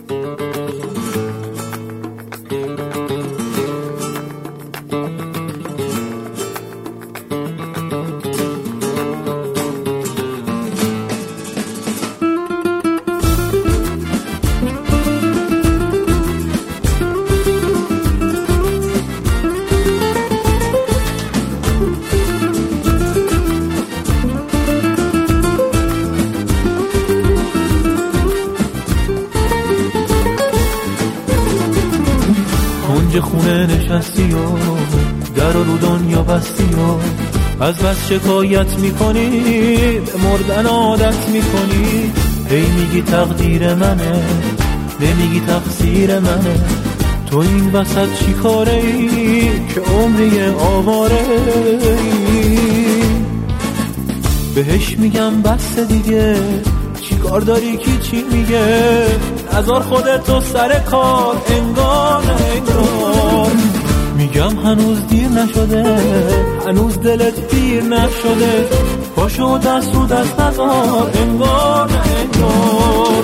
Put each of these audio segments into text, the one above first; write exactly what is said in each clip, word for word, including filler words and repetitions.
کنج خونه نشستی و در رو دنیا بستی و از بس شکایت میکنی به مردن عادت میکنی. هی میگی تقدیر منه نمیگی تقصیر منه. تو این وسط چی کاره ای که عمری آواره ای؟ بهش میگم بس دیگه چی کار داری کی چی میگه؟ نذار خودتو سر کار انگار نه انگار. میگم هنوز دیر نشده هنوز دلت پیر نشده. پاشو دست رو دست نذار انگار نه انگار.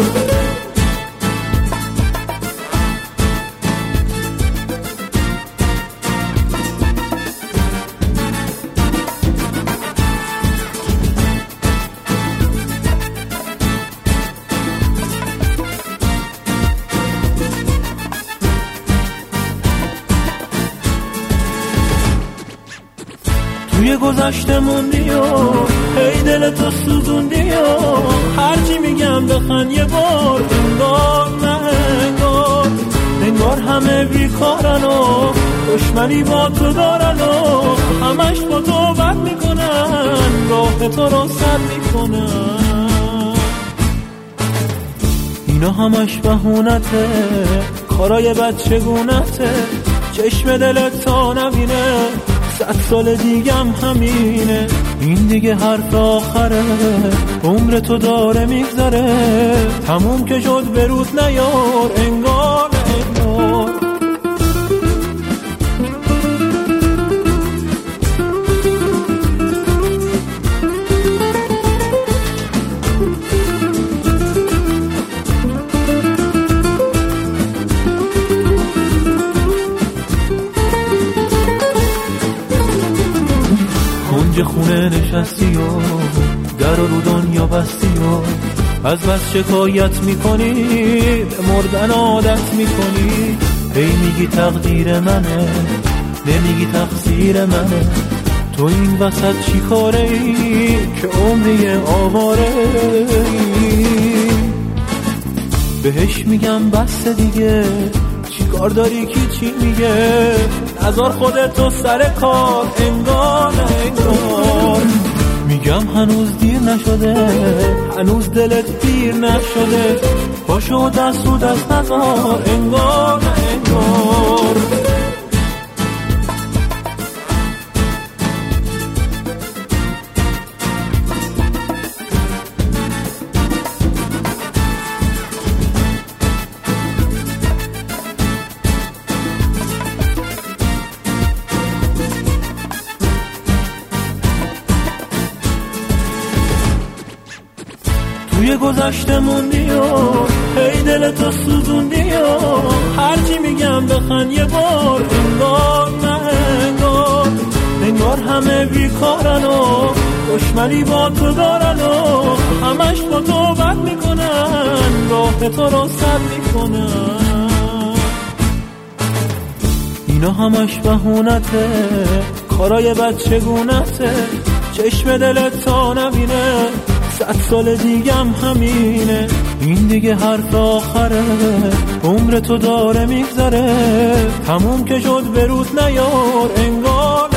توی گذشته موندی و هی دلتو سوزوندی و هرچی میگم بخند یه بار انگار نه انگار. انگار همه بیکارن و دشمنی با تو دارن و همش با تو بد میکنن راه تو رو سد میکنن. اینا همش بهونته کارای بچگونته. چشم دلت تا نبینه صد سال دیگم همینه. این دیگه حرف آخره عمر تو داره میگذره. تموم که شد برود نیار انگار نه انگار. کنج خونه نشستی و در رو دنیا بستی و از بس شکایت میکنی به مردن عادت میکنی. هی میگی تقدیر منه نمیگی تقصیر منه. تو این وسط چی کاره ای که عمری آواره ای؟ بهش میگم بس دیگه چی کار داری کی چی میگه؟ نذار خودتو سر کار انگار نه انگار. میگم هنوز دیر نشده هنوز دلت پیر نشده. پاشو دست رو دست نذار انگار نه انگار. توی گذشته موندی و هی دلتو سوزوندی و هرچی میگم بخند یه بار انگار نه انگار. انگار همه بیکارن و دشمنی با تو دارن و همش با تو بد میکنن راه تو رو سد میکنن. اینا همش بهونته کارای بچگونته. چشم دلت تا نبینه صد سال دیگم همینه. این دیگه حرف آخره عمر تو داره میگذره. تموم که شد برود نیار انگار